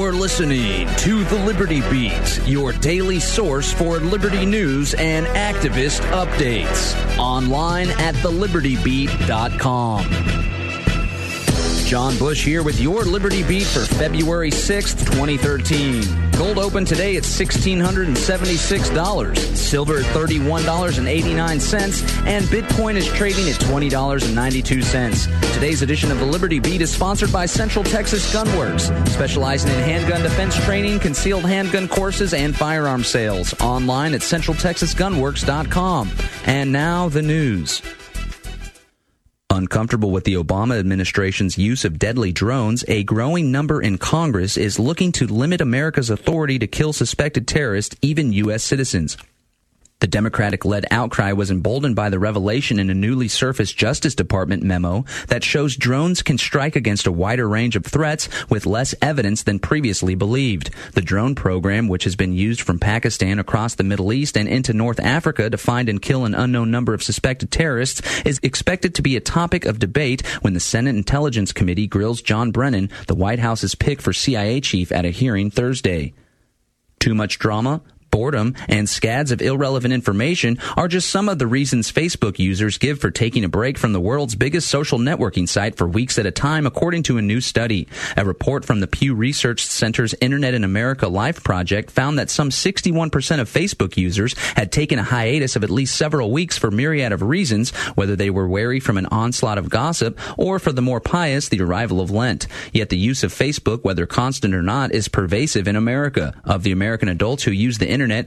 You're listening to The Liberty Beat, your daily source for liberty news and activist updates. Online at thelibertybeat.com. John Bush here with your Liberty Beat for February 6th, 2013. Gold opened today at $1,676, silver at $31.89, and Bitcoin is trading at $20.92. Today's edition of the Liberty Beat is sponsored by Central Texas Gunworks, specializing in handgun defense training, concealed handgun courses, and firearm sales. Online at centraltexasgunworks.com. And now the news. Uncomfortable with the Obama administration's use of deadly drones, a growing number in Congress is looking to limit America's authority to kill suspected terrorists, even U.S. citizens. The Democratic-led outcry was emboldened by the revelation in a newly surfaced Justice Department memo that shows drones can strike against a wider range of threats with less evidence than previously believed. The drone program, which has been used from Pakistan across the Middle East and into North Africa to find and kill an unknown number of suspected terrorists, is expected to be a topic of debate when the Senate Intelligence Committee grills John Brennan, the White House's pick for CIA chief, at a hearing Thursday. Too much drama? Boredom and scads of irrelevant information are just some of the reasons Facebook users give for taking a break from the world's biggest social networking site for weeks at a time, according to a new study. A report from the Pew Research Center's Internet in America Life project found that some 61% of Facebook users had taken a hiatus of at least several weeks for myriad of reasons, whether they were wary from an onslaught of gossip or, for the more pious, the arrival of Lent. Yet the use of Facebook, whether constant or not, is pervasive in America. Of the American adults who use the Internet,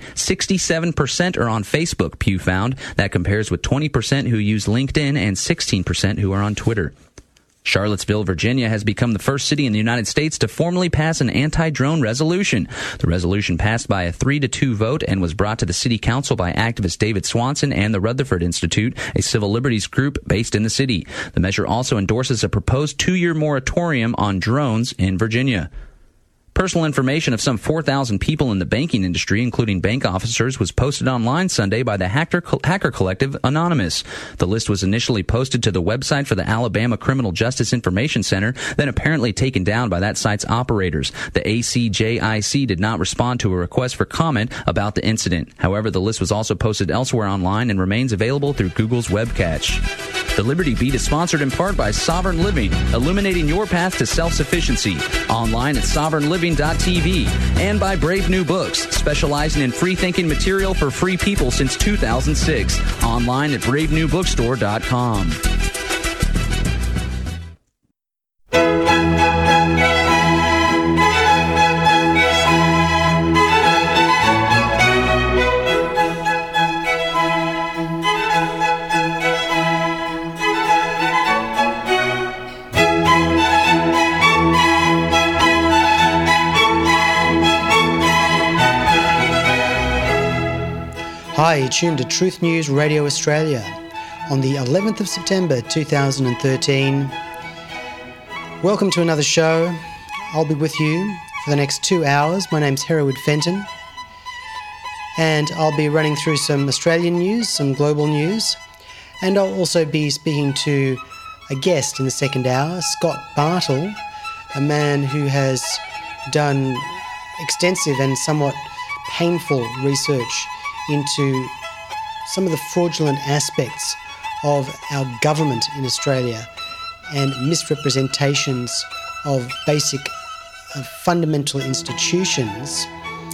67% are on Facebook, Pew found. That compares with 20% who use LinkedIn and 16% who are on Twitter. Charlottesville, Virginia has become the first city in the United States to formally pass an anti-drone resolution. The resolution passed by a 3-2 vote and was brought to the city council by activist David Swanson and the Rutherford Institute, a civil liberties group based in the city. The measure also endorses a proposed 2-year moratorium on drones in Virginia. Personal information of some 4,000 people in the banking industry, including bank officers, was posted online Sunday by the hacker collective Anonymous. The list was initially posted to the website for the Alabama Criminal Justice Information Center, then apparently taken down by that site's operators. The ACJIC did not respond to a request for comment about the incident. However, the list was also posted elsewhere online and remains available through Google's web cache. The Liberty Beat is sponsored in part by Sovereign Living, illuminating your path to self-sufficiency. Online at sovereignliving.tv, and by Brave New Books, specializing in free-thinking material for free people since 2006. Online at bravenewbookstore.com. Hi, you're tuned to Truth News Radio Australia on the 11th of September 2013. Welcome to another show. I'll be with you for the next 2 hours. My name's Hereward Fenton, and I'll be running through some Australian news, some global news, and I'll also be speaking to a guest in the second hour, Scott Bartle, a man who has done extensive and somewhat painful research into some of the fraudulent aspects of our government in Australia and misrepresentations of basic fundamental institutions.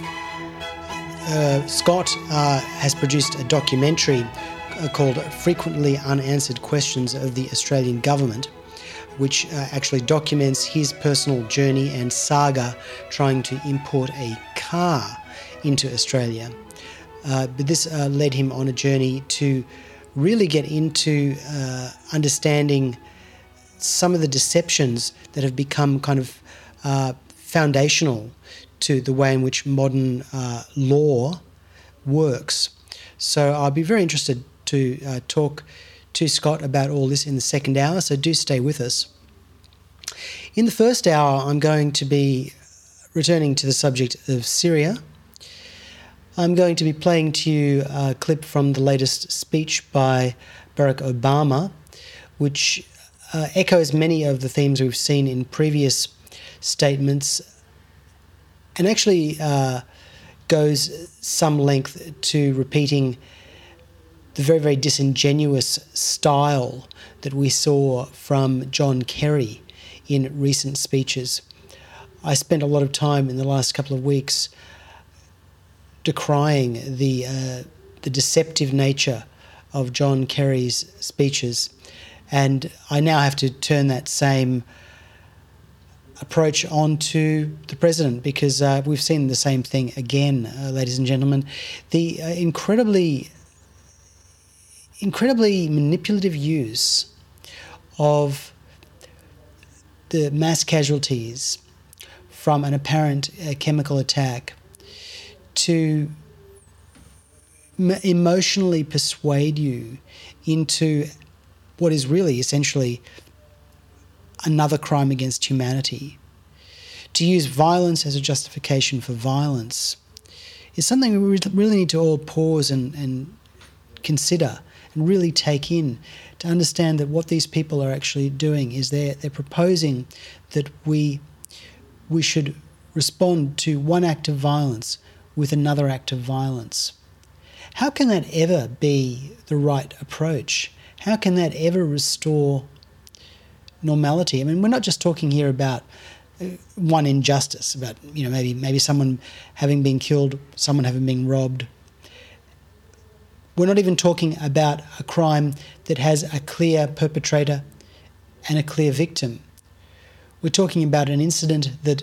Scott has produced a documentary called Frequently Unanswered Questions of the Australian Government, which actually documents his personal journey and saga trying to import a car into Australia. But this led him on a journey to really get into understanding some of the deceptions that have become kind of foundational to the way in which modern law works. So I'll be very interested to talk to Scott about all this in the second hour, so do stay with us. In the first hour, I'm going to be returning to the subject of Syria. I'm going to be playing to you a clip from the latest speech by Barack Obama, which echoes many of the themes we've seen in previous statements and actually goes some length to repeating the very, very disingenuous style that we saw from John Kerry in recent speeches. I spent a lot of time in the last couple of weeks decrying the deceptive nature of John Kerry's speeches, and I now have to turn that same approach on to the president, because we've seen the same thing again, ladies and gentlemen. The incredibly manipulative use of the mass casualties from an apparent chemical attack to emotionally persuade you into what is really essentially another crime against humanity. To use violence as a justification for violence is something we really need to all pause and consider and really take in, to understand that what these people are actually doing is they're proposing that we should respond to one act of violence with another act of violence. How can that ever be the right approach? How can that ever restore normality? I mean, we're not just talking here about one injustice, about maybe someone having been killed, someone having been robbed. We're not even talking about a crime that has a clear perpetrator and a clear victim. We're talking about an incident that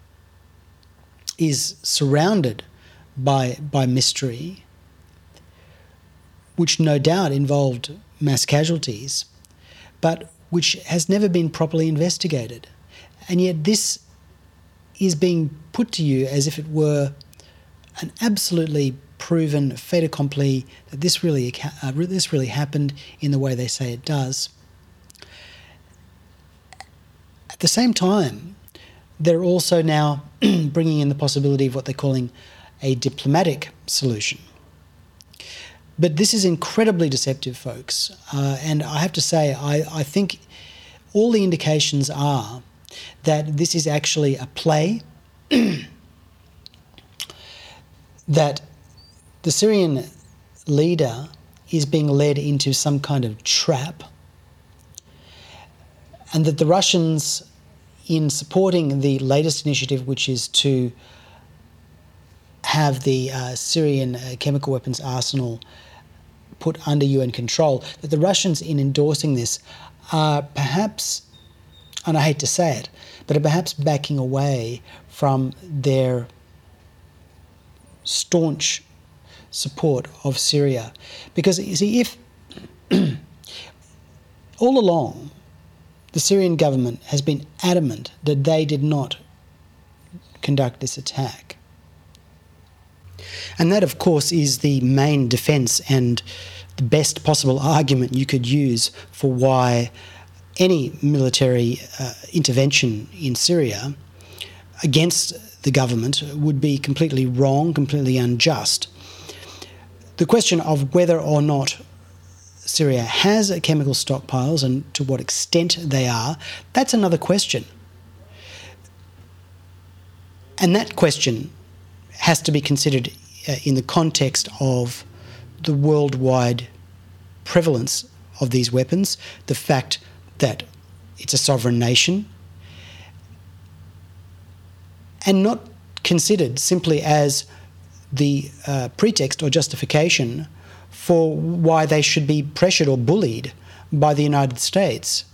is surrounded by mystery, which no doubt involved mass casualties, but which has never been properly investigated. And yet this is being put to you as if it were an absolutely proven fait accompli, that this really happened in the way they say it does. At the same time, they're also now bringing in the possibility of what they're calling a diplomatic solution. But this is incredibly deceptive, folks. And I have to say, I think all the indications are that this is actually a play, that the Syrian leader is being led into some kind of trap, and that the Russians, in supporting the latest initiative, which is to have the Syrian chemical weapons arsenal put under UN control, that the Russians, in endorsing this, are perhaps, and I hate to say it, but are perhaps backing away from their staunch support of Syria. Because, you see, if all along the Syrian government has been adamant that they did not conduct this attack, and that, of course, is the main defence and the best possible argument you could use for why any military intervention in Syria against the government would be completely wrong, completely unjust. The question of whether or not Syria has chemical stockpiles and to what extent they are, that's another question. And that question has to be considered in the context of the worldwide prevalence of these weapons, the fact that it's a sovereign nation, and not considered simply as the pretext or justification for why they should be pressured or bullied by the United States.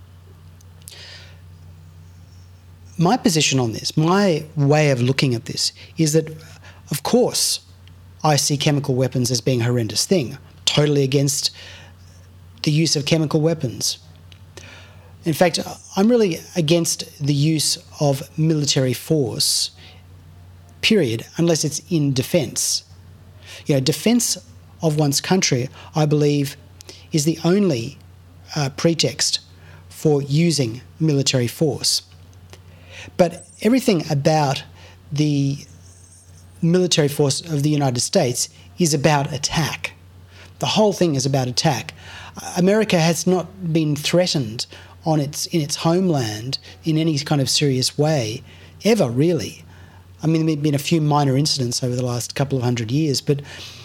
My position on this, my way of looking at this, is that, of course, I see chemical weapons as being a horrendous thing, totally against the use of chemical weapons. In fact, I'm really against the use of military force, period, unless it's in defence. Defence of one's country, I believe, is the only pretext for using military force. But everything about the military force of the United States is about attack. The whole thing is about attack. America has not been threatened in its homeland in any kind of serious way, ever really, I mean, there have been a few minor incidents over the last couple of 100 years, but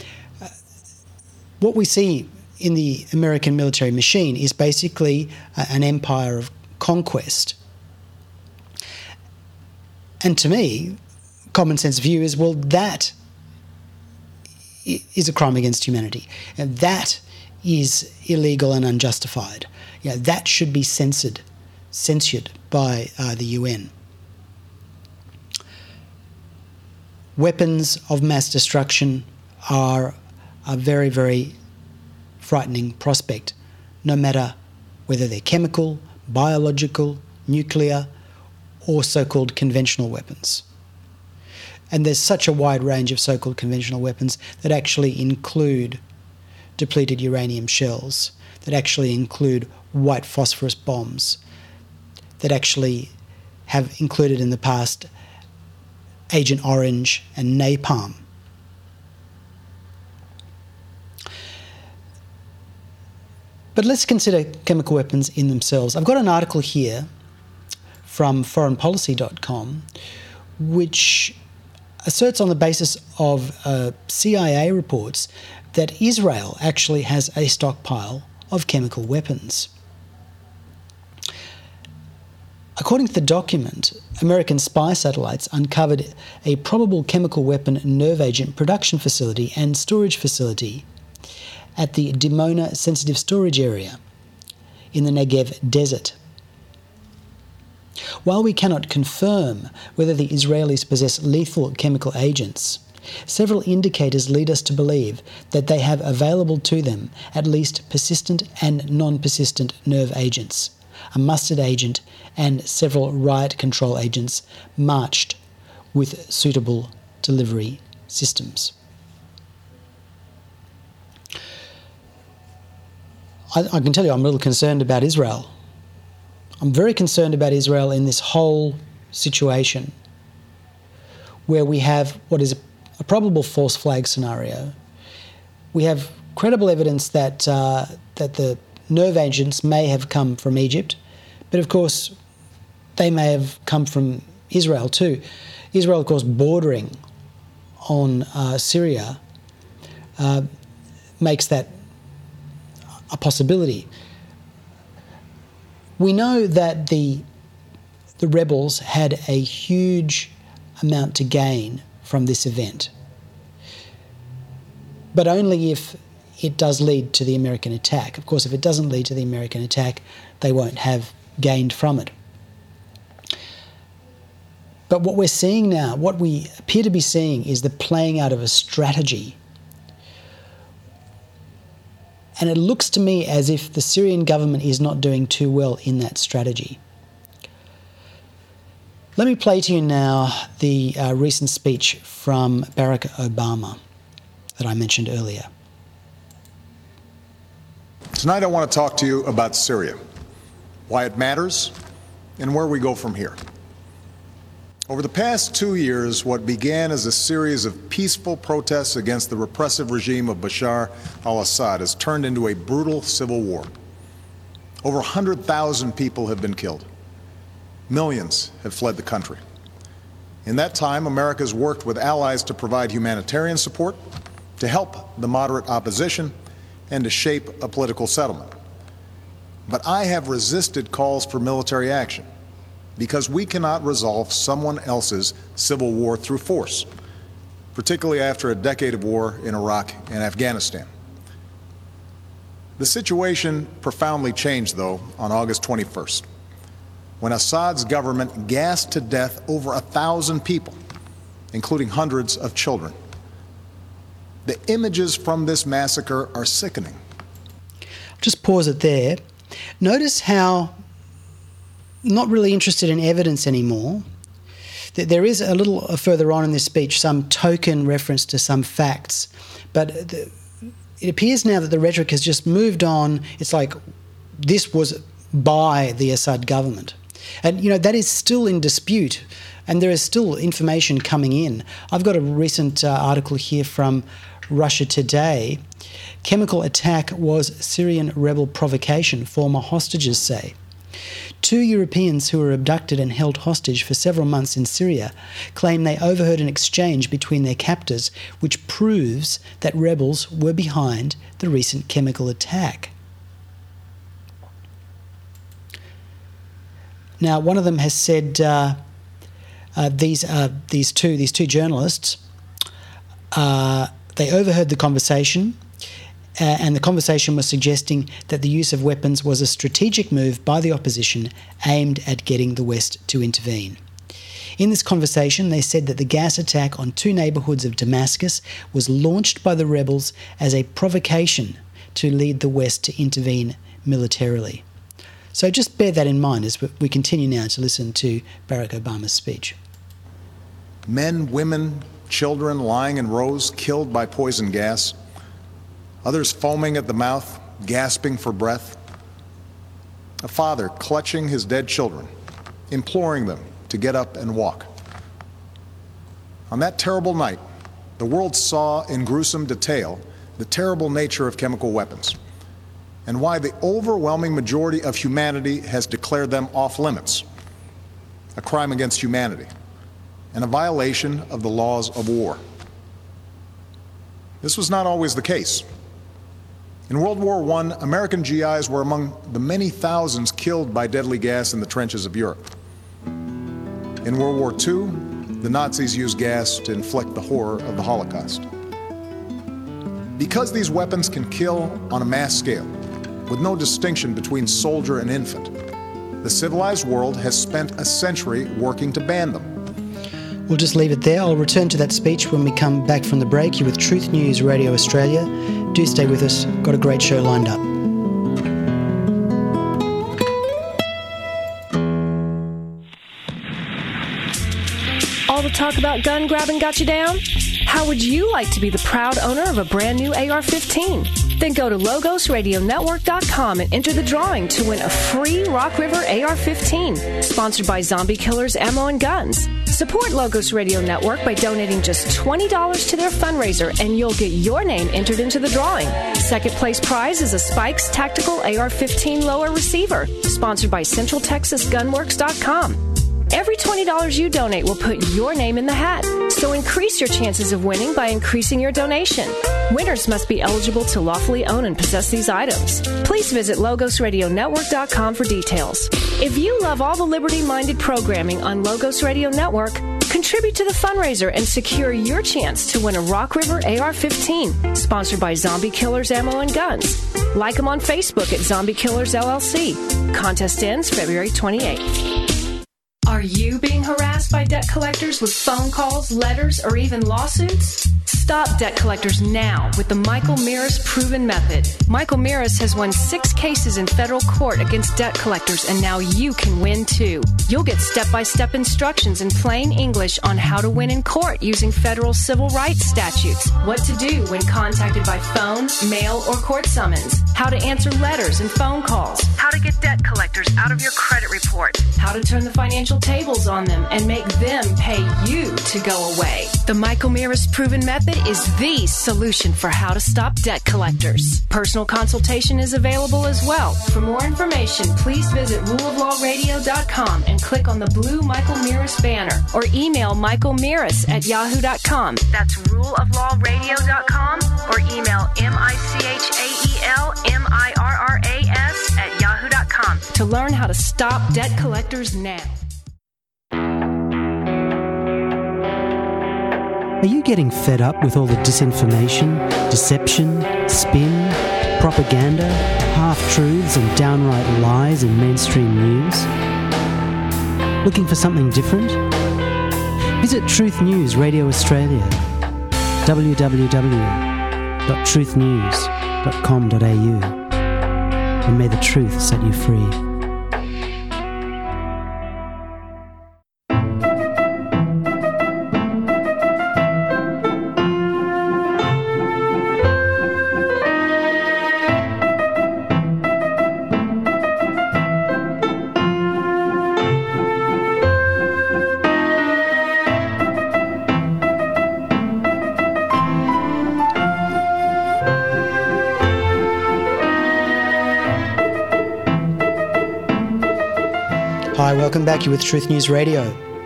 what we see in the American military machine is basically an empire of conquest. And to me, common sense view is, well, that is a crime against humanity. And that is illegal and unjustified. That should be censured by the UN. Weapons of mass destruction are a very, very frightening prospect, no matter whether they're chemical, biological, nuclear, or so-called conventional weapons. And there's such a wide range of so-called conventional weapons that actually include depleted uranium shells, that actually include white phosphorus bombs, that actually have included in the past Agent Orange and napalm. But let's consider chemical weapons in themselves. I've got an article here from foreignpolicy.com which asserts on the basis of CIA reports that Israel actually has a stockpile of chemical weapons. According to the document, American spy satellites uncovered a probable chemical weapon nerve agent production facility and storage facility at the Dimona Sensitive Storage Area in the Negev Desert. While we cannot confirm whether the Israelis possess lethal chemical agents, several indicators lead us to believe that they have available to them at least persistent and non-persistent nerve agents, a mustard agent, and several riot control agents matched with suitable delivery systems. I can tell you I'm a little concerned about Israel. I'm very concerned about Israel in this whole situation where we have what is a probable false flag scenario. We have credible evidence that the nerve agents may have come from Egypt, but of course they may have come from Israel too. Israel, of course, bordering on Syria, makes that a possibility. We know that the rebels had a huge amount to gain from this event, but only if it does lead to the American attack. Of course, if it doesn't lead to the American attack, they won't have gained from it. But what we're seeing now, what we appear to be seeing, is the playing out of a strategy. And it looks to me as if the Syrian government is not doing too well in that strategy. Let me play to you now the recent speech from Barack Obama that I mentioned earlier. Tonight I want to talk to you about Syria, why it matters, and where we go from here. Over the past 2 years, what began as a series of peaceful protests against the repressive regime of Bashar al-Assad has turned into a brutal civil war. Over 100,000 people have been killed. Millions have fled the country. In that time, America has worked with allies to provide humanitarian support, to help the moderate opposition, and to shape a political settlement. But I have resisted calls for military action, because we cannot resolve someone else's civil war through force, particularly after a decade of war in Iraq and Afghanistan. The situation profoundly changed, though, on August 21st, when Assad's government gassed to death over 1,000 people, including hundreds of children. The images from this massacre are sickening. Just pause it there. Notice how not really interested in evidence anymore. There is a little further on in this speech some token reference to some facts, but it appears now that the rhetoric has just moved on. It's like this was by the Assad government. And, that is still in dispute, and there is still information coming in. I've got a recent article here from Russia Today. Chemical attack was Syrian rebel provocation, former hostages say. 2 Europeans who were abducted and held hostage for several months in Syria claim they overheard an exchange between their captors which proves that rebels were behind the recent chemical attack. Now, one of them has said these two journalists, they overheard the conversation, and the conversation was suggesting that the use of weapons was a strategic move by the opposition aimed at getting the West to intervene. In this conversation, they said that the gas attack on 2 neighbourhoods of Damascus was launched by the rebels as a provocation to lead the West to intervene militarily. So just bear that in mind as we continue now to listen to Barack Obama's speech. Men, women, children lying in rows, killed by poison gas. Others foaming at the mouth, gasping for breath. A father clutching his dead children, imploring them to get up and walk. On that terrible night, the world saw in gruesome detail the terrible nature of chemical weapons and why the overwhelming majority of humanity has declared them off limits, a crime against humanity, and a violation of the laws of war. This was not always the case. In World War I, American GIs were among the many thousands killed by deadly gas in the trenches of Europe. In World War II, the Nazis used gas to inflict the horror of the Holocaust. Because these weapons can kill on a mass scale, with no distinction between soldier and infant, the civilized world has spent a century working to ban them. We'll just leave it there. I'll return to that speech when we come back from the break. You're with Truth News Radio Australia. Do stay with us. Got a great show lined up. All the talk about gun grabbing got you down? How would you like to be the proud owner of a brand new AR-15? Then go to LogosRadioNetwork.com and enter the drawing to win a free Rock River AR-15, sponsored by Zombie Killers Ammo and Guns. Support Logos Radio Network by donating just $20 to their fundraiser, and you'll get your name entered into the drawing. Second place prize is a Spikes Tactical AR-15 Lower Receiver, sponsored by CentralTexasGunworks.com. Every $20 you donate will put your name in the hat, so increase your chances of winning by increasing your donation. Winners must be eligible to lawfully own and possess these items. Please visit LogosRadioNetwork.com for details. If you love all the liberty-minded programming on Logos Radio Network, contribute to the fundraiser and secure your chance to win a Rock River AR-15, sponsored by Zombie Killers Ammo and Guns. Like them on Facebook at Zombie Killers LLC. Contest ends February 28th. Are you being harassed by debt collectors with phone calls, letters, or even lawsuits? Stop debt collectors now with the Michael Mirris Proven Method. Michael Mirris has won 6 cases in federal court against debt collectors, and now you can win too. You'll get step-by-step instructions in plain English on how to win in court using federal civil rights statutes, what to do when contacted by phone, mail, or court summons, how to answer letters and phone calls, how to get debt collectors out of your credit report, how to turn the financial tables on them and make them pay you to go away. The Michael Mirris Proven Method is the solution for how to stop debt collectors. Personal consultation is available as well. For more information, please visit ruleoflawradio.com and click on the blue Michael Mirris banner, or email michaelmirris@yahoo.com. That's ruleoflawradio.com, or email michaelmirras@yahoo.com to learn how to stop debt collectors now. Are you getting fed up with all the disinformation, deception, spin, propaganda, half-truths and downright lies in mainstream news? Looking for something different? Visit Truth News Radio Australia, www.truthnews.com.au, and may the truth set you free. Welcome back. You're with Truth News Radio.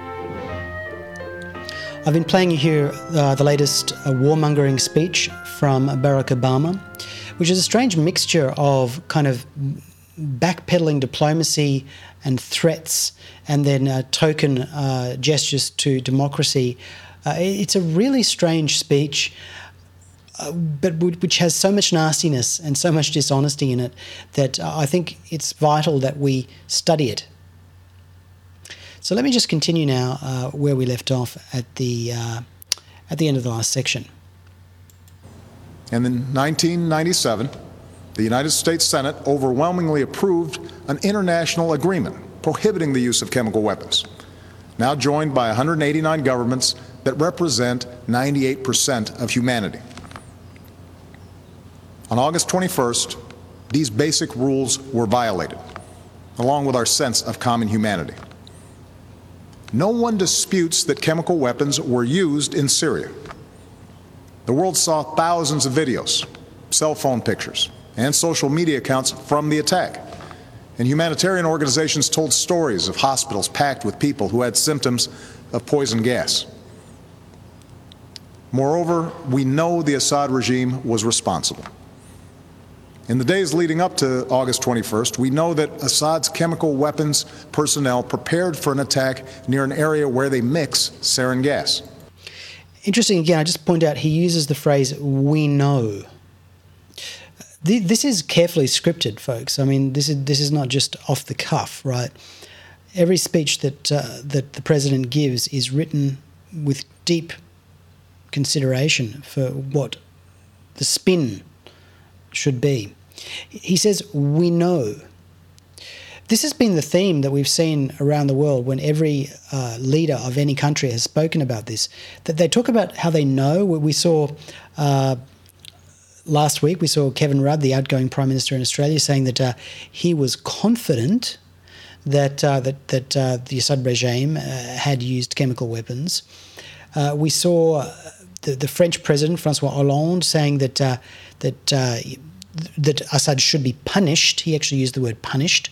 I've been playing you here the latest warmongering speech from Barack Obama, which is a strange mixture of kind of backpedaling diplomacy and threats and then token gestures to democracy. It's a really strange speech, but which has so much nastiness and so much dishonesty in it that I think it's vital that we study it. So let me just continue now where we left off at the end of the last section. And in 1997, the United States Senate overwhelmingly approved an international agreement prohibiting the use of chemical weapons, now joined by 189 governments that represent 98% of humanity. On August 21st, these basic rules were violated, along with our sense of common humanity. No one disputes that chemical weapons were used in Syria. The world saw thousands of videos, cell phone pictures, and social media accounts from the attack. And humanitarian organizations told stories of hospitals packed with people who had symptoms of poison gas. Moreover, we know the Assad regime was responsible. In the days leading up to August 21st, we know that Assad's chemical weapons personnel prepared for an attack near an area where they mix sarin gas. Interesting, again, I just point out he uses the phrase, "we know." This is carefully scripted, folks. I mean, this is not just off the cuff, right? Every speech that the president gives is written with deep consideration for what the spin should be. He says, "we know." This has been the theme that we've seen around the world when every leader of any country has spoken about this, that they talk about how they know. We saw last week, we saw Kevin Rudd, the outgoing Prime Minister in Australia, saying that he was confident that the Assad regime had used chemical weapons. We saw the French President, Francois Hollande, saying that Assad should be punished. He actually used the word punished.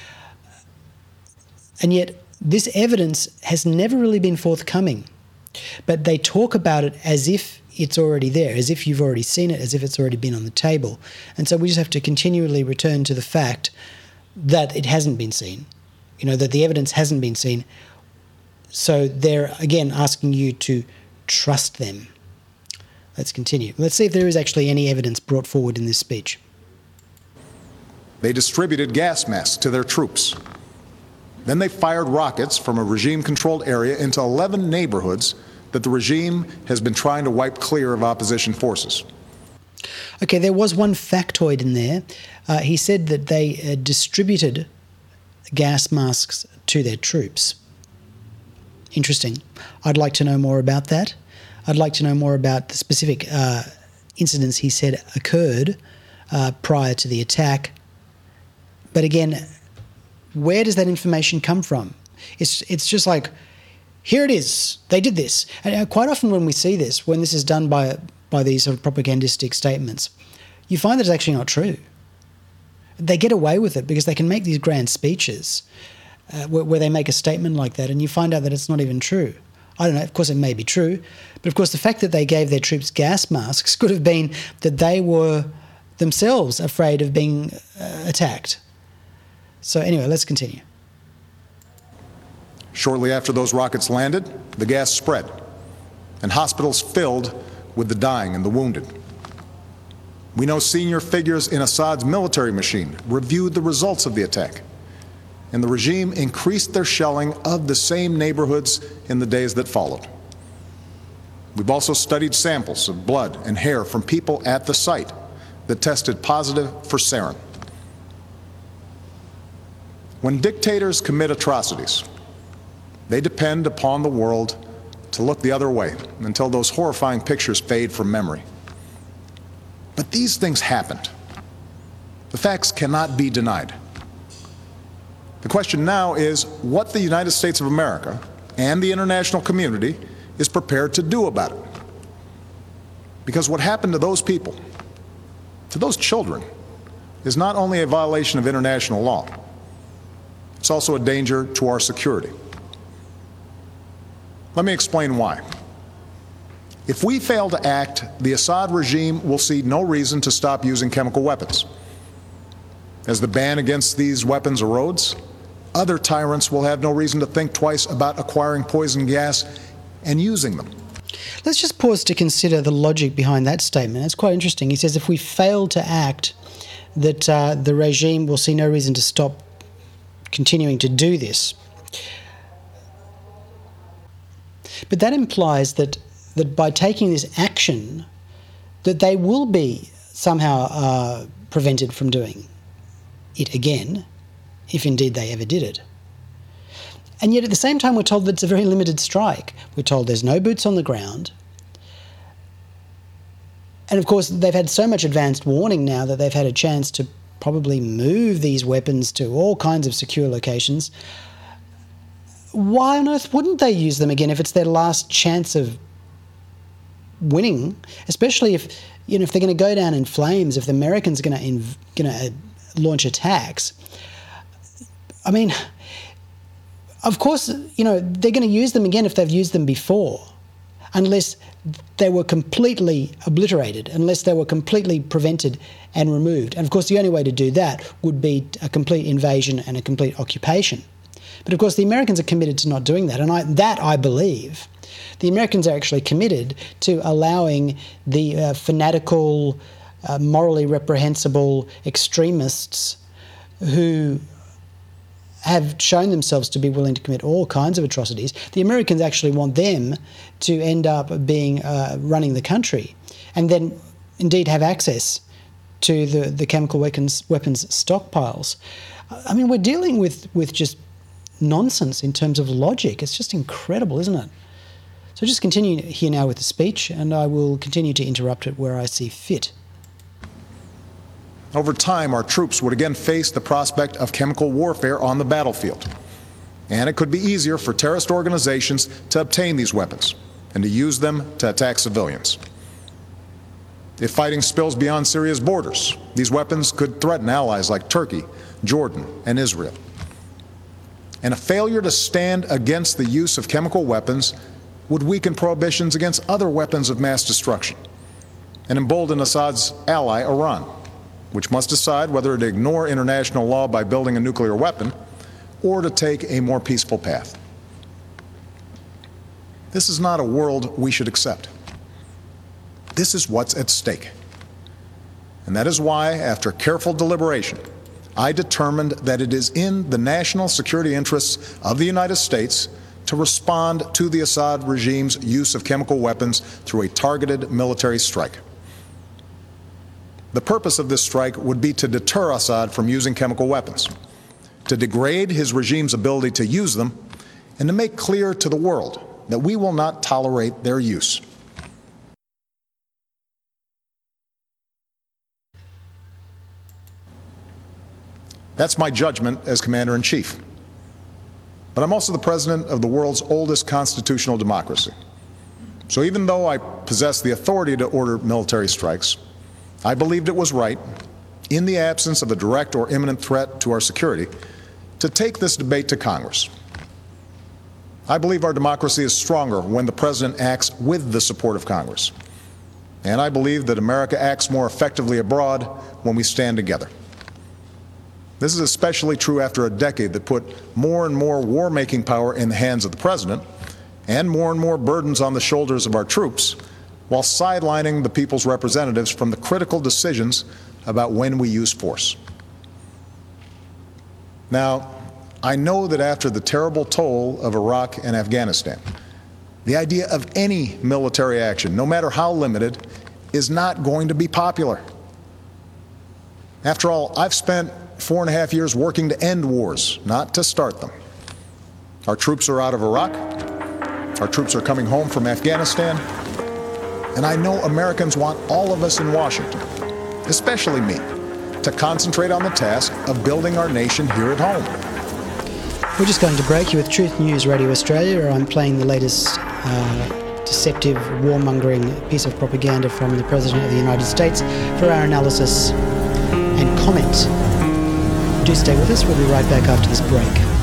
And yet this evidence has never really been forthcoming. But they talk about it as if it's already there, as if you've already seen it, as if it's already been on the table. And so we just have to continually return to the fact that it hasn't been seen, that the evidence hasn't been seen. So they're, again, asking you to trust them. Let's continue. Let's see if there is actually any evidence brought forward in this speech. They distributed gas masks to their troops. Then they fired rockets from a regime-controlled area into 11 neighborhoods that the regime has been trying to wipe clear of opposition forces. Okay, there was one factoid in there. He said that they distributed gas masks to their troops. Interesting. I'd like to know more about that. I'd like to know more about the specific incidents he said occurred prior to the attack. But again, where does that information come from? It's just like, here it is, they did this. And quite often when we see this, when this is done by these sort of propagandistic statements, you find that it's actually not true. They get away with it because they can make these grand speeches where they make a statement like that, and you find out that it's not even true. I don't know, of course it may be true, but of course the fact that they gave their troops gas masks could have been that they were themselves afraid of being attacked. So anyway, let's continue. Shortly after those rockets landed, the gas spread, and hospitals filled with the dying and the wounded. We know senior figures in Assad's military machine reviewed the results of the attack, and the regime increased their shelling of the same neighborhoods in the days that followed. We've also studied samples of blood and hair from people at the site that tested positive for sarin. When dictators commit atrocities, they depend upon the world to look the other way until those horrifying pictures fade from memory. But these things happened. The facts cannot be denied. The question now is what the United States of America and the international community is prepared to do about it. Because what happened to those people, to those children, is not only a violation of international law, It's also a danger to our security. Let me explain why. If we fail to act, the Assad regime will see no reason to stop using chemical weapons. As the ban against these weapons erodes, other tyrants will have no reason to think twice about acquiring poison gas and using them. Let's just pause to consider the logic behind that statement. It's quite interesting. He says if we fail to act, that the regime will see no reason to stop continuing to do this. But that implies that by taking this action, that they will be somehow prevented from doing it again, if indeed they ever did it. And yet at the same time, we're told that it's a very limited strike. We're told there's no boots on the ground. And of course, they've had so much advanced warning now that they've had a chance to probably move these weapons to all kinds of secure locations. Why on earth wouldn't they use them again if it's their last chance of winning? Especially if they're going to go down in flames, if the Americans are going to launch attacks. I mean, of course, they're going to use them again if they've used them before, unless they were completely obliterated, unless they were completely prevented and removed. And of course, the only way to do that would be a complete invasion and a complete occupation. But of course, the Americans are committed to not doing that. And I believe the Americans are actually committed to allowing the fanatical, morally reprehensible extremists who have shown themselves to be willing to commit all kinds of atrocities. The Americans actually want them to end up being running the country and then indeed have access to the chemical weapons stockpiles. I mean, we're dealing with just nonsense in terms of logic. It's just incredible, isn't it? So just continue here now with the speech, and I will continue to interrupt it where I see fit. Over time, our troops would again face the prospect of chemical warfare on the battlefield. And it could be easier for terrorist organizations to obtain these weapons and to use them to attack civilians. If fighting spills beyond Syria's borders, these weapons could threaten allies like Turkey, Jordan, and Israel. And a failure to stand against the use of chemical weapons would weaken prohibitions against other weapons of mass destruction and embolden Assad's ally, Iran, which must decide whether to ignore international law by building a nuclear weapon or to take a more peaceful path. This is not a world we should accept. This is what's at stake. And that is why, after careful deliberation, I determined that it is in the national security interests of the United States to respond to the Assad regime's use of chemical weapons through a targeted military strike. The purpose of this strike would be to deter Assad from using chemical weapons, to degrade his regime's ability to use them, and to make clear to the world that we will not tolerate their use. That's my judgment as Commander-in-Chief. But I'm also the President of the world's oldest constitutional democracy. So even though I possess the authority to order military strikes, I believed it was right, in the absence of a direct or imminent threat to our security, to take this debate to Congress. I believe our democracy is stronger when the President acts with the support of Congress. And I believe that America acts more effectively abroad when we stand together. This is especially true after a decade that put more and more war-making power in the hands of the President and more burdens on the shoulders of our troops, while sidelining the people's representatives from the critical decisions about when we use force. Now, I know that after the terrible toll of Iraq and Afghanistan, the idea of any military action, no matter how limited, is not going to be popular. After all, I've spent 4.5 years working to end wars, not to start them. Our troops are out of Iraq. Our troops are coming home from Afghanistan. And I know Americans want all of us in Washington, especially me, to concentrate on the task of building our nation here at home. We're just going to break you with Truth News Radio Australia, where I'm playing the latest deceptive, warmongering piece of propaganda from the President of the United States for our analysis and comment. Do stay with us. We'll be right back after this break.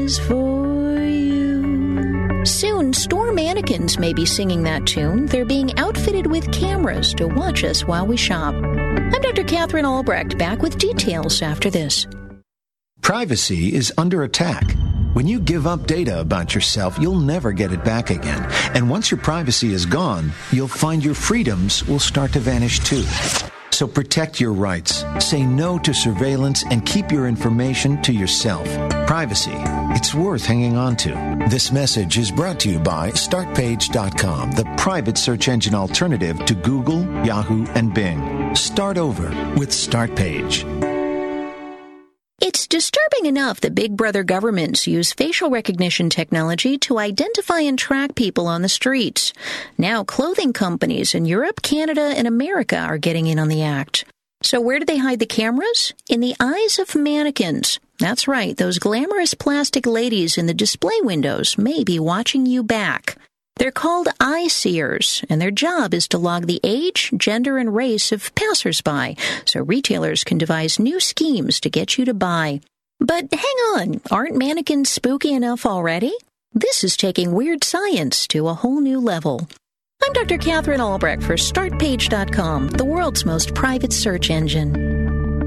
is for you. Soon, store mannequins may be singing that tune. They're being outfitted with cameras to watch us while we shop. I'm Dr. Catherine Albrecht, back with details after this. Privacy is under attack. When you give up data about yourself, you'll never get it back again. And once your privacy is gone, you'll find your freedoms will start to vanish too. So protect your rights, say no to surveillance, and keep your information to yourself. Privacy, it's worth hanging on to. This message is brought to you by StartPage.com, the private search engine alternative to Google, Yahoo, and Bing. Start over with StartPage. It's disturbing enough that big brother governments use facial recognition technology to identify and track people on the streets. Now clothing companies in Europe, Canada, and America are getting in on the act. So where do they hide the cameras? In the eyes of mannequins. That's right, those glamorous plastic ladies in the display windows may be watching you back. They're called eye seers, and their job is to log the age, gender, and race of passersby, so retailers can devise new schemes to get you to buy. But hang on, aren't mannequins spooky enough already? This is taking weird science to a whole new level. I'm Dr. Catherine Albrecht for StartPage.com, the world's most private search engine.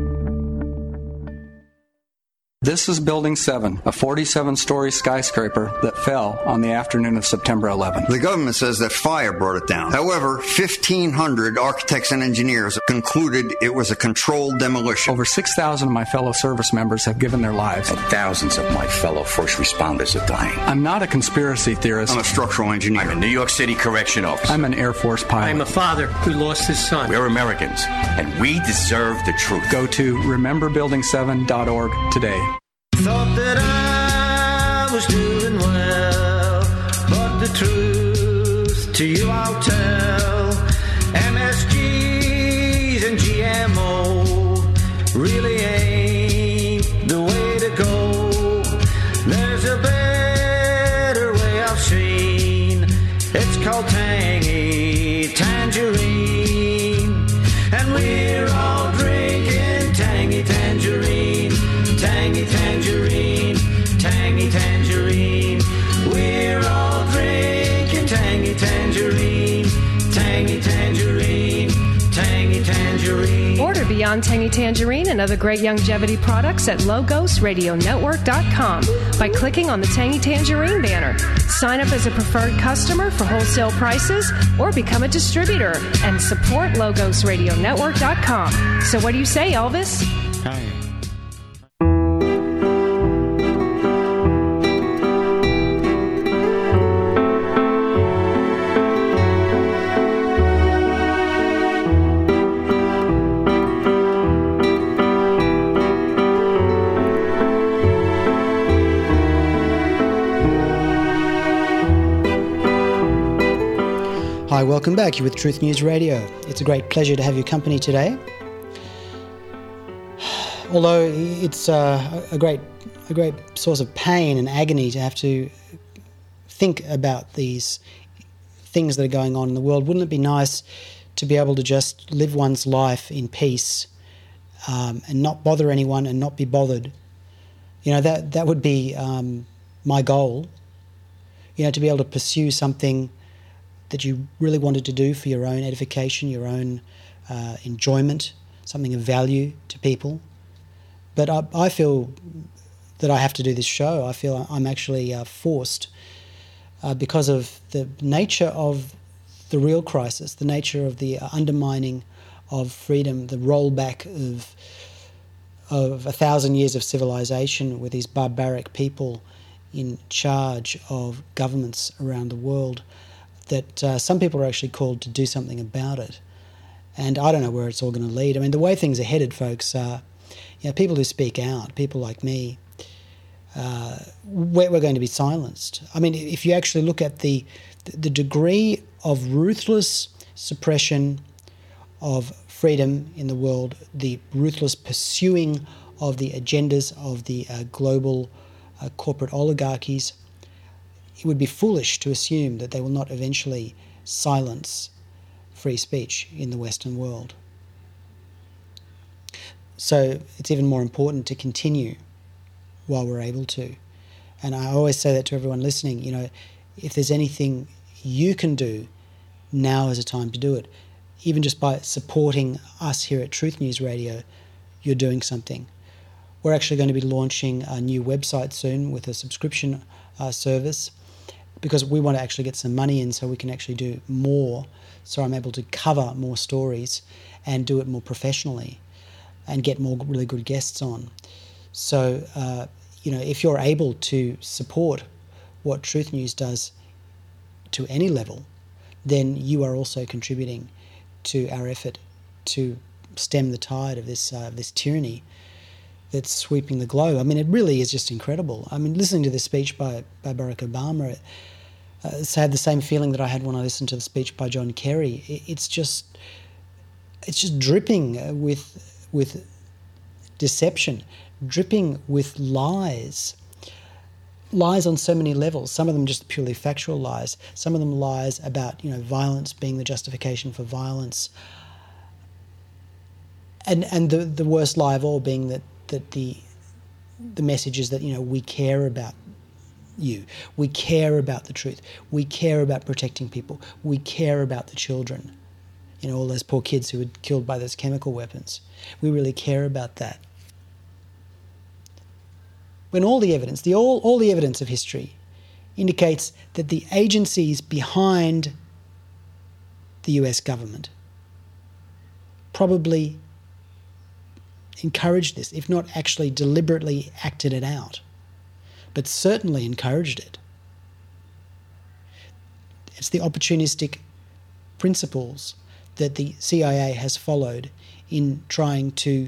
This is Building 7, a 47-story skyscraper that fell on the afternoon of September 11th. The government says that fire brought it down. However, 1,500 architects and engineers concluded it was a controlled demolition. Over 6,000 of my fellow service members have given their lives. And thousands of my fellow first responders are dying. I'm not a conspiracy theorist. I'm a structural engineer. I'm a New York City correction officer. I'm an Air Force pilot. I'm a father who lost his son. We're Americans, and we deserve the truth. Go to rememberbuilding7.org today. Thought that I was doing well, but the truth to you I'll tell. MSGs and GMO really ain't the way to go. There's a better way I've seen. It's called tangy tangerine, and we're all drinking tangy tangerine. Tangy tangerine, tangy tangerine. We're all drinking tangy tangerine, tangy tangerine, tangy tangerine. Order Beyond Tangy Tangerine and other great longevity products at LogosRadioNetwork.com by clicking on the Tangy Tangerine banner. Sign up as a preferred customer for wholesale prices or become a distributor and support LogosRadioNetwork.com. So what do you say, Elvis? Hi. Hi, welcome back. You're with Truth News Radio. It's a great pleasure to have your company today. Although it's a great source of pain and agony to have to think about these things that are going on in the world, wouldn't it be nice to be able to just live one's life in peace and not bother anyone and not be bothered? You know, that would be my goal. You know, to be able to pursue something that you really wanted to do for your own edification, your own enjoyment, something of value to people. But I feel that I have to do this show. I feel I'm actually forced because of the nature of the real crisis, the nature of the undermining of freedom, the rollback of 1,000 years of civilization with these barbaric people in charge of governments around the world, that some people are actually called to do something about it. And I don't know where it's all going to lead. I mean, the way things are headed, folks, people who speak out, people like me, we're going to be silenced. I mean, if you actually look at the degree of ruthless suppression of freedom in the world, the ruthless pursuing of the agendas of the global corporate oligarchies, it would be foolish to assume that they will not eventually silence free speech in the Western world. So it's even more important to continue while we're able to, And I always say that to everyone listening, if there's anything you can do, now is the time to do it. Even just by supporting us here at Truth News Radio, you're doing something. We're actually going to be launching a new website soon with a subscription service, because we want to actually get some money in so we can actually do more, so I'm able to cover more stories and do it more professionally and get more really good guests on. So, if you're able to support what Truth News does to any level, then you are also contributing to our effort to stem the tide of this tyranny that's sweeping the globe. I mean, it really is just incredible. I mean, listening to the speech by Barack Obama, I had the same feeling that I had when I listened to the speech by John Kerry. It's just dripping with deception, dripping with lies on so many levels. Some of them just purely factual lies. Some of them lies about violence being the justification for violence, and the worst lie of all being that the message is that we care about you, we care about the truth, we care about protecting people, we care about the children, all those poor kids who were killed by those chemical weapons. We really care about that. When all the evidence, all the evidence of history indicates that the agencies behind the US government probably encouraged this, if not actually deliberately acted it out, but certainly encouraged it. It's the opportunistic principles that the CIA has followed in trying to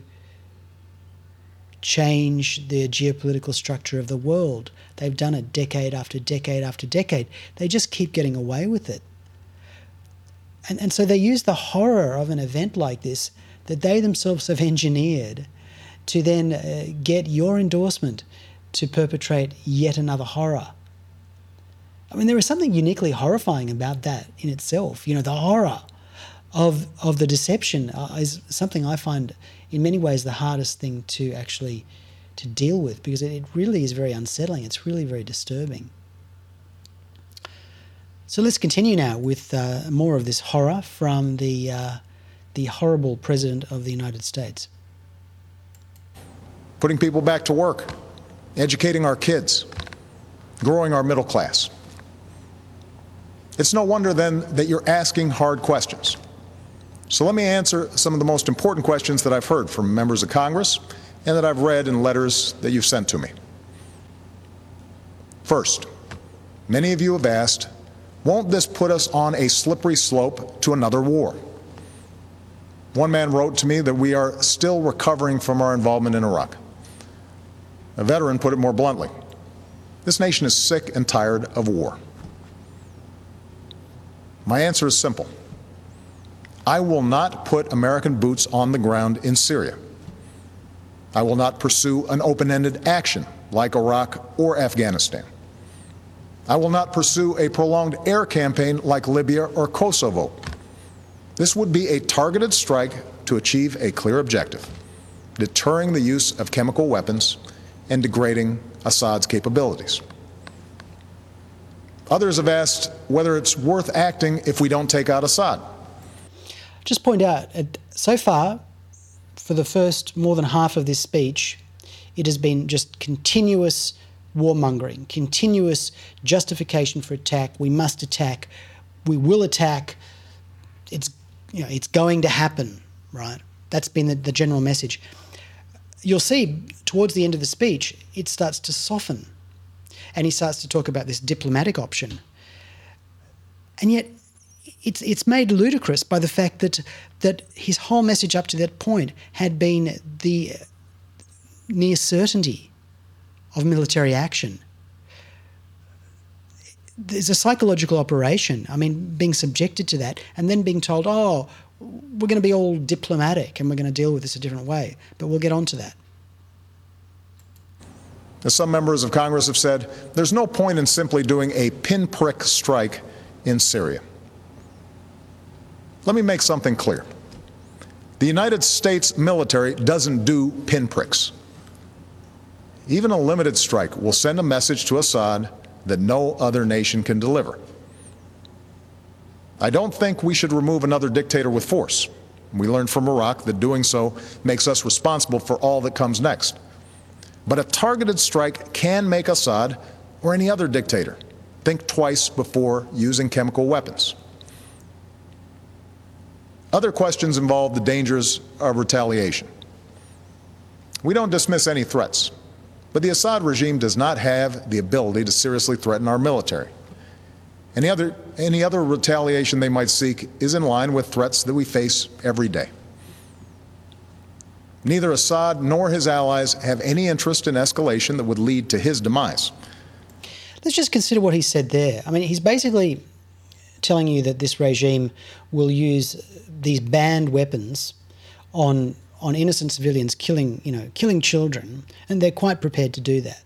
change the geopolitical structure of the world. They've done it decade after decade after decade. They just keep getting away with it. And so they use the horror of an event like this that they themselves have engineered to then get your endorsement to perpetrate yet another horror. I mean, there is something uniquely horrifying about that in itself. The horror of the deception is something I find in many ways the hardest thing to actually to deal with, because it really is very unsettling. It's really very disturbing. So let's continue now with more of this horror from the horrible President of the United States. Putting people back to work, educating our kids, growing our middle class. It's no wonder then that you're asking hard questions. So let me answer some of the most important questions that I've heard from members of Congress and that I've read in letters that you've sent to me. First, many of you have asked, won't this put us on a slippery slope to another war? One man wrote to me that we are still recovering from our involvement in Iraq. A veteran put it more bluntly. This nation is sick and tired of war. My answer is simple. I will not put American boots on the ground in Syria. I will not pursue an open-ended action like Iraq or Afghanistan. I will not pursue a prolonged air campaign like Libya or Kosovo. This would be a targeted strike to achieve a clear objective, deterring the use of chemical weapons and degrading Assad's capabilities. Others have asked whether it's worth acting if we don't take out Assad. Just point out, so far, for the first more than half of this speech, it has been just continuous warmongering, continuous justification for attack. We must attack. We will attack. It's going to happen, right? That's been the general message. You'll see towards the end of the speech, it starts to soften, and he starts to talk about this diplomatic option. And yet, it's made ludicrous by the fact that his whole message up to that point had been the near certainty of military action. There's a psychological operation, being subjected to that and then being told, oh, we're going to be all diplomatic and we're going to deal with this a different way. But we'll get on to that. As some members of Congress have said, there's no point in simply doing a pinprick strike in Syria. Let me make something clear. The United States military doesn't do pinpricks. Even a limited strike will send a message to Assad that no other nation can deliver. I don't think we should remove another dictator with force. We learned from Iraq that doing so makes us responsible for all that comes next. But a targeted strike can make Assad, or any other dictator, think twice before using chemical weapons. Other questions involve the dangers of retaliation. We don't dismiss any threats, but the Assad regime does not have the ability to seriously threaten our military. Any other retaliation they might seek is in line with threats that we face every day. Neither Assad nor his allies have any interest in escalation that would lead to his demise. Let's just consider what he said there. I mean, he's basically telling you that this regime will use these banned weapons on innocent civilians, killing children, and they're quite prepared to do that.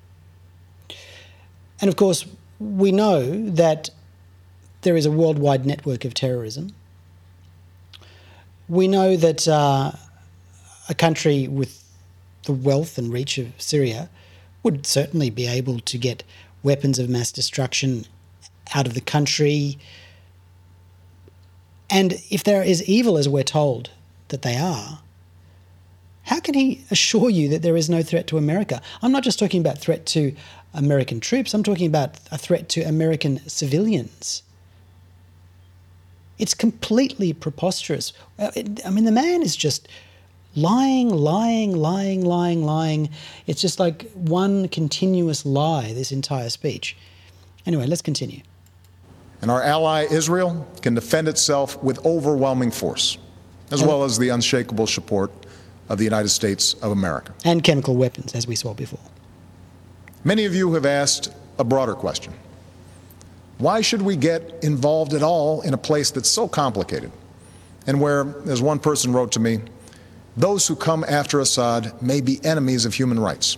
And of course, we know that there is a worldwide network of terrorism. We know that a country with the wealth and reach of Syria would certainly be able to get weapons of mass destruction out of the country. And if they're as evil as we're told that they are, how can he assure you that there is no threat to America? I'm not just talking about threat to American troops. I'm talking about a threat to American civilians. It's completely preposterous. I mean, the man is just lying. It's just like one continuous lie, this entire speech. Anyway, let's continue. And our ally Israel can defend itself with overwhelming force, as well as the unshakable support of the United States of America. And chemical weapons, as we saw before. Many of you have asked a broader question. Why should we get involved at all in a place that's so complicated and where, as one person wrote to me, those who come after Assad may be enemies of human rights?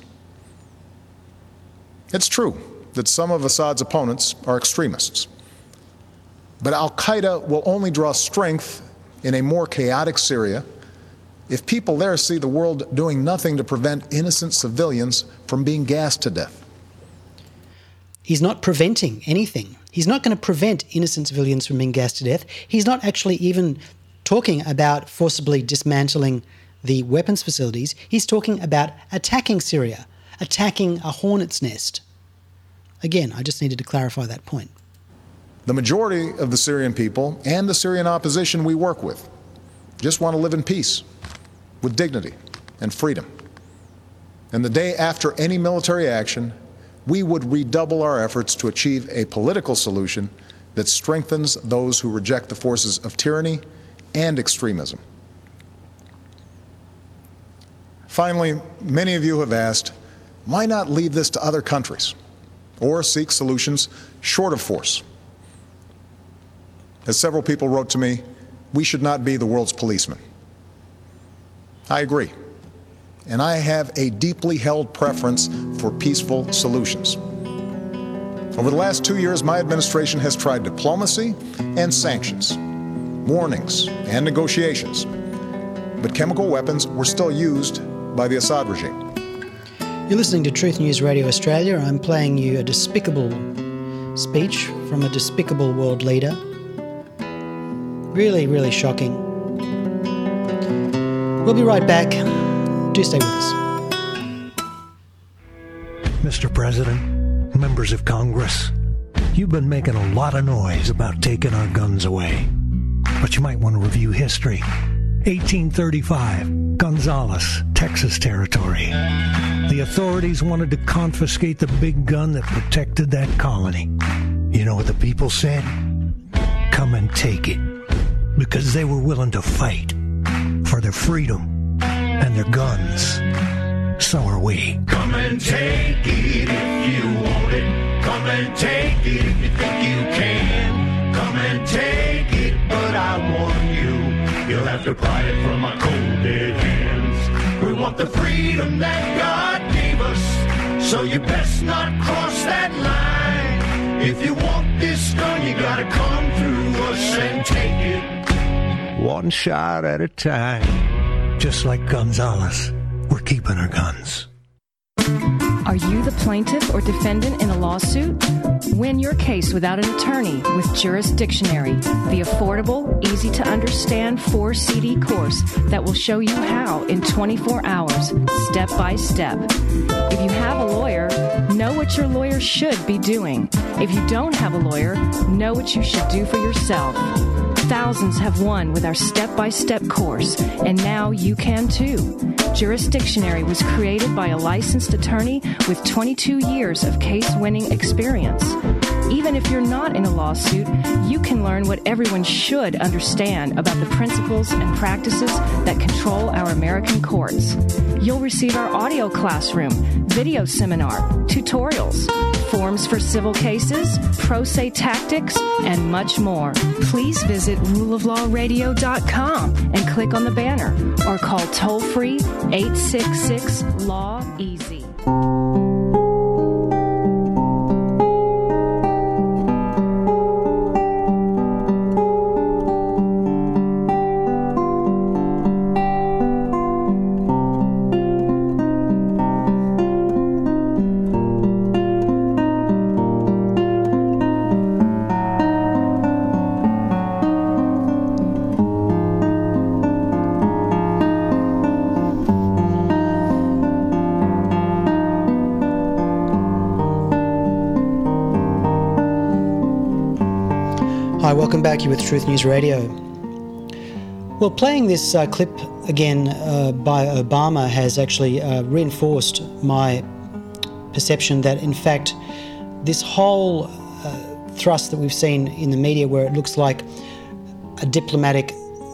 It's true that some of Assad's opponents are extremists, but al-Qaeda will only draw strength in a more chaotic Syria if people there see the world doing nothing to prevent innocent civilians from being gassed to death. He's not preventing anything. He's not going to prevent innocent civilians from being gassed to death. He's not actually even talking about forcibly dismantling the weapons facilities. He's talking about attacking Syria, attacking a hornet's nest. Again, I just needed to clarify that point. The majority of the Syrian people and the Syrian opposition we work with just want to live in peace, with dignity and freedom. And the day after any military action, we would redouble our efforts to achieve a political solution that strengthens those who reject the forces of tyranny and extremism. Finally, many of you have asked, why not leave this to other countries or seek solutions short of force? As several people wrote to me, we should not be the world's policeman. I agree. And I have a deeply held preference for peaceful solutions. Over the last 2 years, my administration has tried diplomacy and sanctions, warnings and negotiations. But chemical weapons were still used by the Assad regime. You're listening to Truth News Radio Australia. I'm playing you a despicable speech from a despicable world leader. Really, really shocking. We'll be right back. Do stay with us. Mr. President, members of Congress, you've been making a lot of noise about taking our guns away. But you might want to review history. 1835, Gonzales, Texas Territory. The authorities wanted to confiscate the big gun that protected that colony. You know what the people said? Come and take it. Because they were willing to fight for their freedom and their guns. So are we. Come and take it if you want it. Come and take it if you think you can. Come and take it, but I warn you, you'll have to pry it from my cold dead hands. We want the freedom that God gave us, so you best not cross that line. If you want this gun, you gotta come through us and take it. One shot at a time. Just like Gonzales, we're keeping our guns. Are you the plaintiff or defendant in a lawsuit? Win your case without an attorney with Jurisdictionary, the affordable, easy-to-understand 4-CD course that will show you how in 24 hours, step by step. If you have a lawyer, know what your lawyer should be doing. If you don't have a lawyer, know what you should do for yourself. Thousands have won with our step-by-step course, and now you can too. Jurisdictionary was created by a licensed attorney with 22 years of case-winning experience. Even if you're not in a lawsuit, you can learn what everyone should understand about the principles and practices that control our American courts. You'll receive our audio classroom, video seminar, tutorials, forms for civil cases, pro se tactics, and much more. Please visit ruleoflawradio.com and click on the banner or call toll-free 866-LAW-EASY. Hi, welcome back. You're with Truth News Radio. Well, playing this clip again by Obama has actually reinforced my perception that, in fact, this whole thrust that we've seen in the media, where it looks like a diplomatic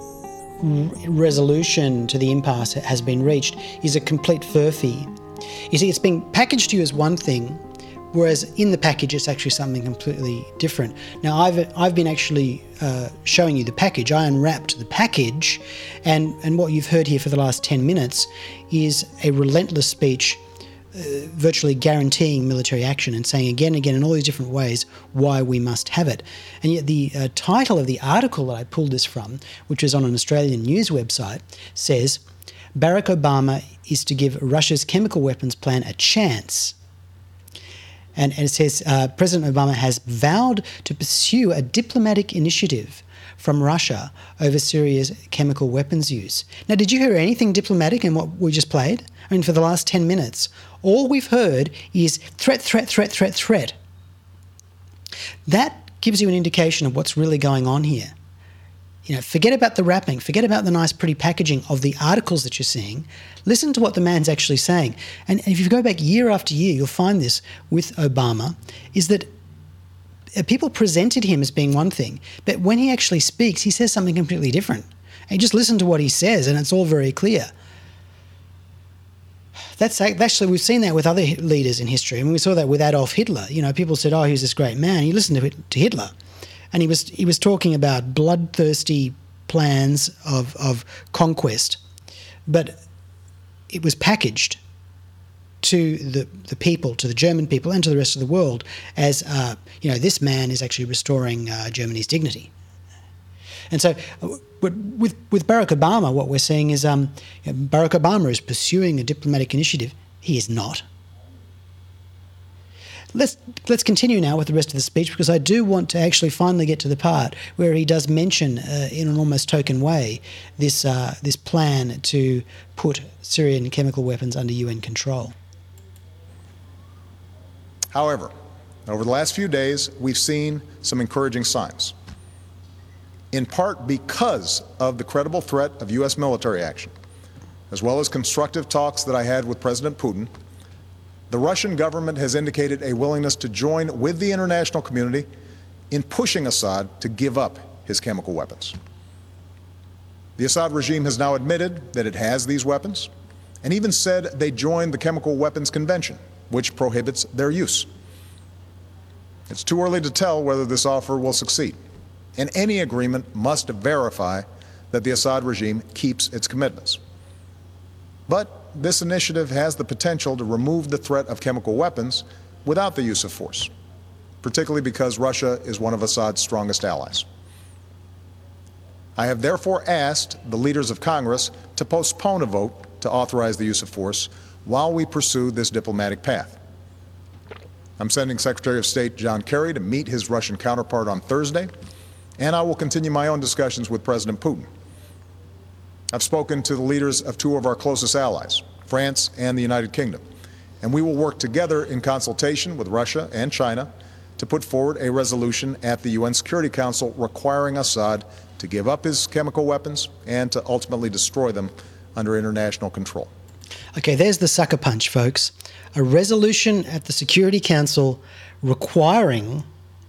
resolution to the impasse has been reached, is a complete furphy. You see, it's being packaged to you as one thing, whereas in the package it's actually something completely different. Now, I've been actually showing you the package. I unwrapped the package, and what you've heard here for the last 10 minutes is a relentless speech virtually guaranteeing military action and saying again and again in all these different ways why we must have it. And yet the title of the article that I pulled this from, which is on an Australian news website, says, Barack Obama is to give Russia's chemical weapons plan a chance. And it says President Obama has vowed to pursue a diplomatic initiative from Russia over Syria's chemical weapons use. Now, did you hear anything diplomatic in what we just played? I mean, for the last 10 minutes, all we've heard is threat, threat, threat, threat, threat. That gives you an indication of what's really going on here. You know, forget about the wrapping, forget about the nice, pretty packaging of the articles that you're seeing. Listen to what the man's actually saying. And if you go back year after year, you'll find this with Obama, is that people presented him as being one thing, but when he actually speaks, he says something completely different. And you just listen to what he says, and it's all very clear. That's actually, we've seen that with other leaders in history. I mean, we saw that with Adolf Hitler. You know, people said, oh, he was this great man. You listen to Hitler. And he was talking about bloodthirsty plans of conquest, but it was packaged to the people, to the German people and to the rest of the world as, this man is actually restoring Germany's dignity. And so with Barack Obama, what we're seeing is Barack Obama is pursuing a diplomatic initiative. He is not. Let's continue now with the rest of the speech, because I do want to actually finally get to the part where he does mention, in an almost token way, this plan to put Syrian chemical weapons under UN control. However, over the last few days, we've seen some encouraging signs. In part because of the credible threat of U.S. military action, as well as constructive talks that I had with President Putin, the Russian government has indicated a willingness to join with the international community in pushing Assad to give up his chemical weapons. The Assad regime has now admitted that it has these weapons, and even said they joined the Chemical Weapons Convention, which prohibits their use. It's too early to tell whether this offer will succeed, and any agreement must verify that the Assad regime keeps its commitments. But this initiative has the potential to remove the threat of chemical weapons without the use of force, particularly because Russia is one of Assad's strongest allies. I have therefore asked the leaders of Congress to postpone a vote to authorize the use of force while we pursue this diplomatic path. I'm sending Secretary of State John Kerry to meet his Russian counterpart on Thursday, and I will continue my own discussions with President Putin. I've spoken to the leaders of two of our closest allies, France and the United Kingdom, and we will work together in consultation with Russia and China to put forward a resolution at the UN Security Council requiring Assad to give up his chemical weapons and to ultimately destroy them under international control. Okay, there's the sucker punch, folks. A resolution at the Security Council requiring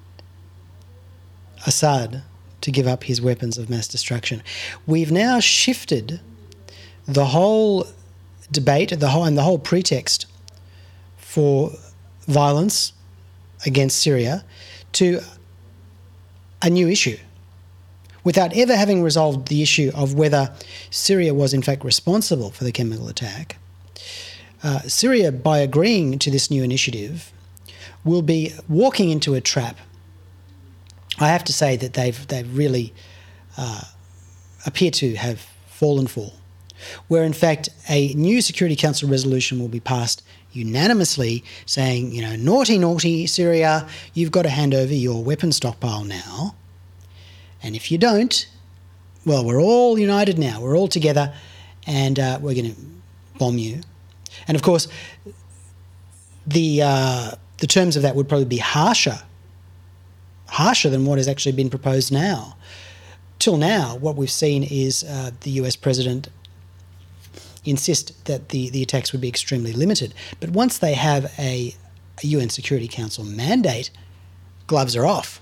Assad to give up his weapons of mass destruction. We've now shifted the whole debate, the whole pretext for violence against Syria to a new issue, without ever having resolved the issue of whether Syria was in fact responsible for the chemical attack. Syria, by agreeing to this new initiative, will be walking into a trap. I have to say that they've really appear to have fallen for, where in fact a new Security Council resolution will be passed unanimously saying, naughty, naughty Syria, you've got to hand over your weapon stockpile now. And if you don't, well, we're all united now. We're all together and we're going to bomb you. And of course, the terms of that would probably be harsher than what has actually been proposed now. Till now, what we've seen is the US president insist that the attacks would be extremely limited. But once they have a UN Security Council mandate, gloves are off.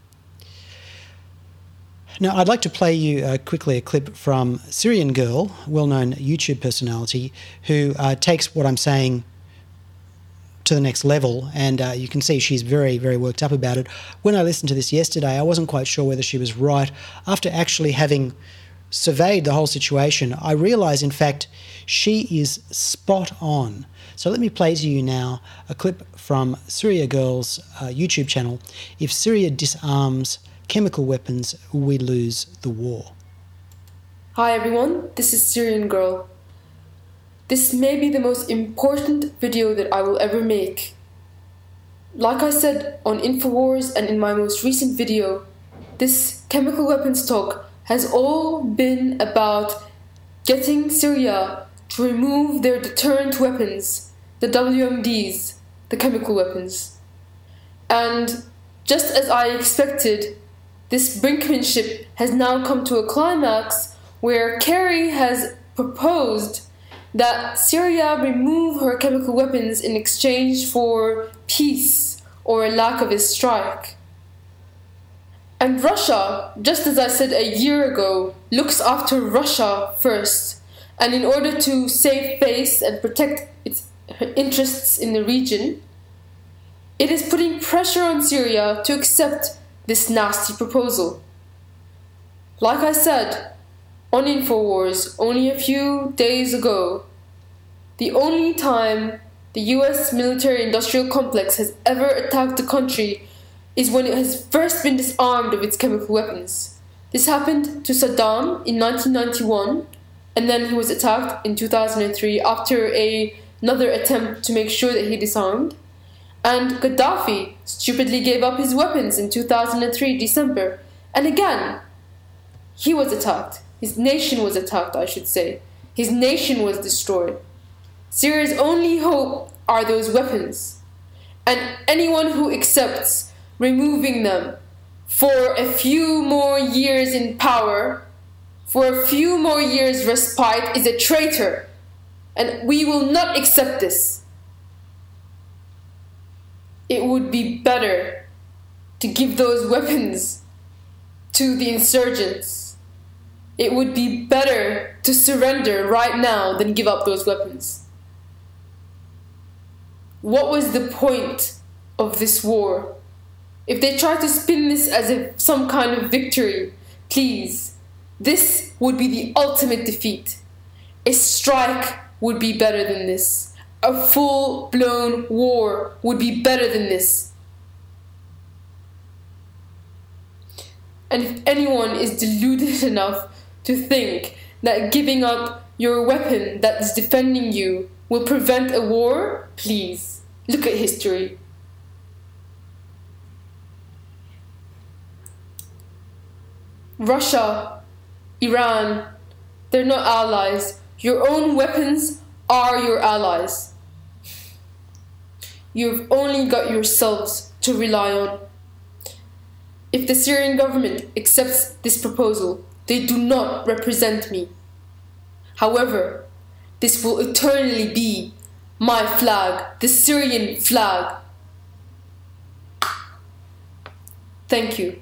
Now, I'd like to play you quickly a clip from Syrian Girl, well-known YouTube personality, who takes what I'm saying to the next level, and you can see she's very, very worked up about it. When I listened to this yesterday, I wasn't quite sure whether she was right. After actually having surveyed the whole situation, I realise, in fact, she is spot on. So let me play to you now a clip from Syria Girl's YouTube channel. If Syria disarms chemical weapons, we lose the war. Hi everyone, this is Syrian Girl. This may be the most important video that I will ever make. Like I said on InfoWars and in my most recent video, this chemical weapons talk has all been about getting Syria to remove their deterrent weapons, the WMDs, the chemical weapons. And just as I expected, this brinkmanship has now come to a climax where Kerry has proposed that Syria remove her chemical weapons in exchange for peace or a lack of a strike. And Russia, just as I said a year ago, looks after Russia first, and in order to save face and protect its interests in the region, it is putting pressure on Syria to accept this nasty proposal. Like I said on InfoWars only a few days ago, the only time the US military-industrial complex has ever attacked a country is when it has first been disarmed of its chemical weapons. This happened to Saddam in 1991, and then he was attacked in 2003 after another attempt to make sure that he disarmed. And Gaddafi stupidly gave up his weapons in 2003 December. And again, he was attacked. His nation was attacked, I should say. His nation was destroyed. Syria's only hope are those weapons. And anyone who accepts removing them for a few more years in power, for a few more years respite, is a traitor. And we will not accept this. It would be better to give those weapons to the insurgents. It would be better to surrender right now than give up those weapons. What was the point of this war? If they try to spin this as some kind of victory, please, this would be the ultimate defeat. A strike would be better than this. A full-blown war would be better than this. And if anyone is deluded enough to think that giving up your weapon that is defending you will prevent a war? Please, look at history. Russia, Iran, they're not allies. Your own weapons are your allies. You've only got yourselves to rely on. If the Syrian government accepts this proposal, they do not represent me. However, this will eternally be my flag, the Syrian flag. Thank you.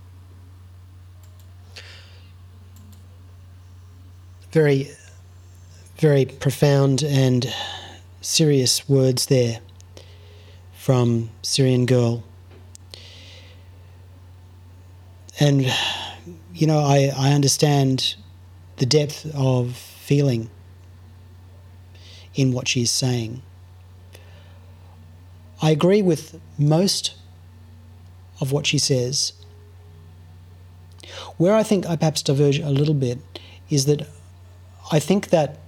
Very, very profound and serious words there from Syrian Girl. And, you know, I understand the depth of feeling in what she's saying. I agree with most of what she says. Where I think I perhaps diverge a little bit is that I think that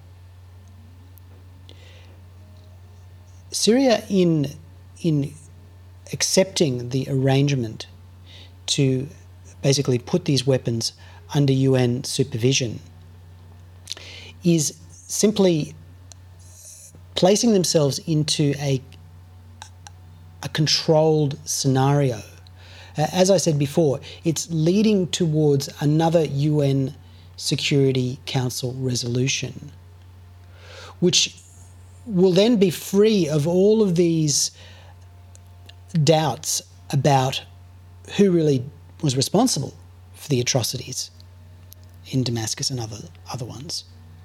Syria, in accepting the arrangement to basically put these weapons under UN supervision, is simply placing themselves into a controlled scenario. As I said before, it's leading towards another UN Security Council resolution, which will then be free of all of these doubts about who really was responsible for the atrocities in Damascus and other ones,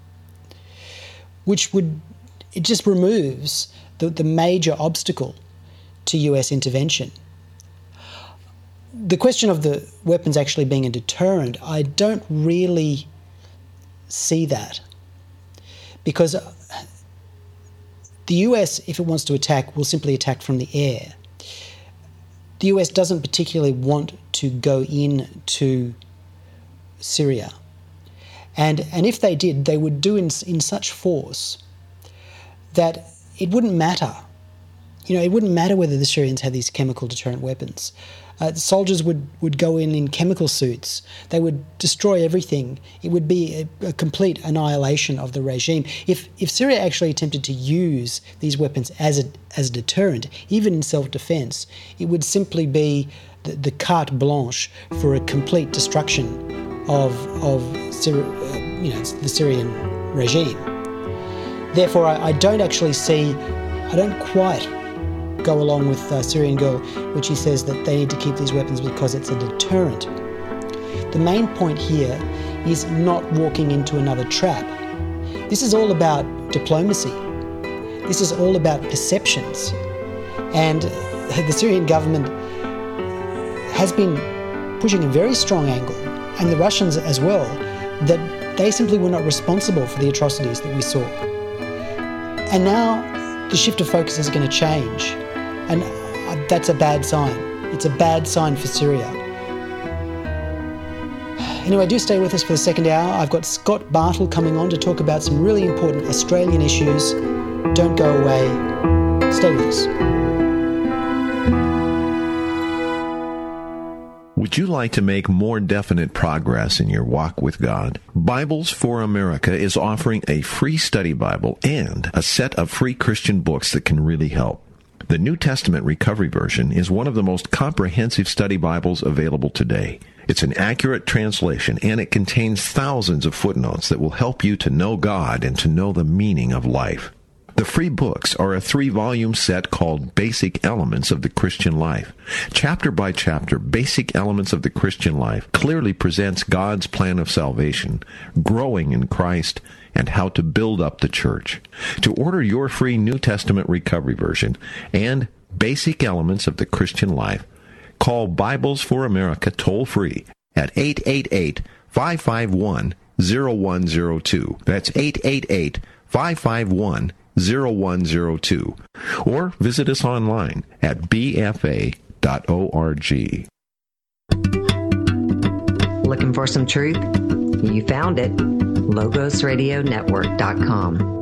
it just removes the major obstacle to US intervention. The question of the weapons actually being a deterrent, I don't really see that, because the US, if it wants to attack, will simply attack from the air. The US doesn't particularly want to go into Syria. And if they did, they would do in such force that it wouldn't matter. You know, it wouldn't matter whether the Syrians had these chemical deterrent weapons. Soldiers would go in chemical suits. They would destroy everything. It would be a complete annihilation of the regime. If Syria actually attempted to use these weapons as a deterrent, even in self-defense, it would simply be the carte blanche for a complete destruction of the Syrian regime. Therefore, I don't quite go along with Syrian Girl, which he says that they need to keep these weapons because it's a deterrent. The main point here is not walking into another trap. This is all about diplomacy. This is all about perceptions. And the Syrian government has been pushing a very strong angle, and the Russians as well, that they simply were not responsible for the atrocities that we saw. And now the shift of focus is going to change. And that's a bad sign. It's a bad sign for Syria. Anyway, do stay with us for the second hour. I've got Scott Bartle coming on to talk about some really important Australian issues. Don't go away. Stay with us. Would you like to make more definite progress in your walk with God? Bibles for America is offering a free study Bible and a set of free Christian books that can really help. The New Testament Recovery Version is one of the most comprehensive study Bibles available today. It's an accurate translation, and it contains thousands of footnotes that will help you to know God and to know the meaning of life. The free books are a 3-volume set called Basic Elements of the Christian Life. Chapter by chapter, Basic Elements of the Christian Life clearly presents God's plan of salvation, growing in Christ, and how to build up the church. To order your free New Testament Recovery Version and Basic Elements of the Christian Life, call Bibles for America toll-free at 888-551-0102. That's 888-551-0102. Or visit us online at bfa.org. Looking for some truth? You found it. LogosRadioNetwork.com.